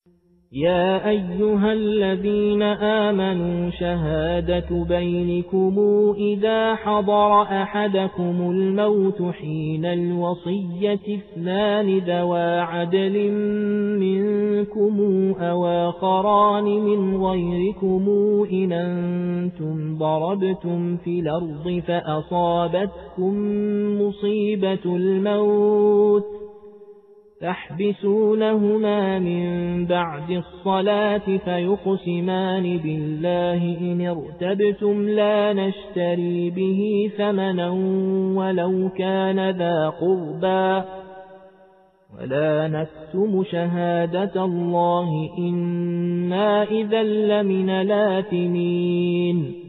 يا أيها الذين آمنوا شهادة بينكم إذا حضر أحدكم الموت حين الوصية اثنان ذوى عدل منكم أو آخران من غيركم إن أنتم ضربتم في الأرض فأصابتكم مصيبة الموت تحبسونهما من بعد الصلاة فيقسمان بالله إن ارتبتم لا نشتري به ثمنا ولو كان ذا قربى ولا نكتم شهادة الله إنا إذا لمن الآثمين